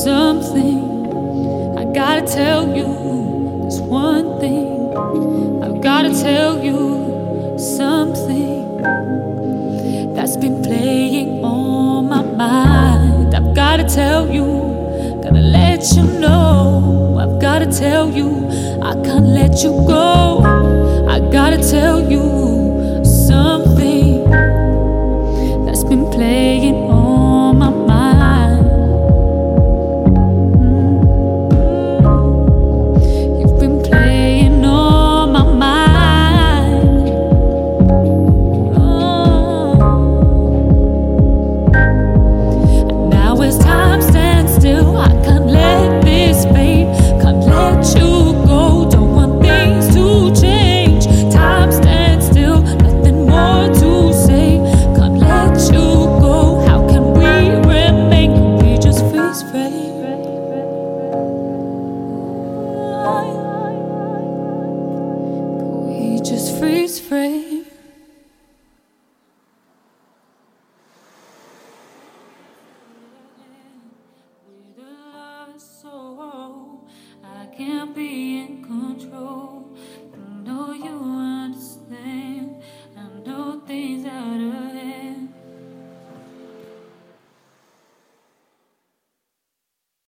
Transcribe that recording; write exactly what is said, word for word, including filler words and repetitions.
something. I gotta tell you this one thing. I've gotta tell you something that's been playing on my mind. I've gotta tell you, gotta let you know. I've gotta tell you, I can't let you go. I gotta tell you something that's been playing on my mind. Mm. You've been playing on my mind. Oh. And now as time stands still, I can't let this fade, can't let you go. Don't want things to change. Time stands still, nothing more to say. Can't let you go. How can we remain? Can we just freeze frame? Can we just freeze frame? With a lost soul, I can't be in control.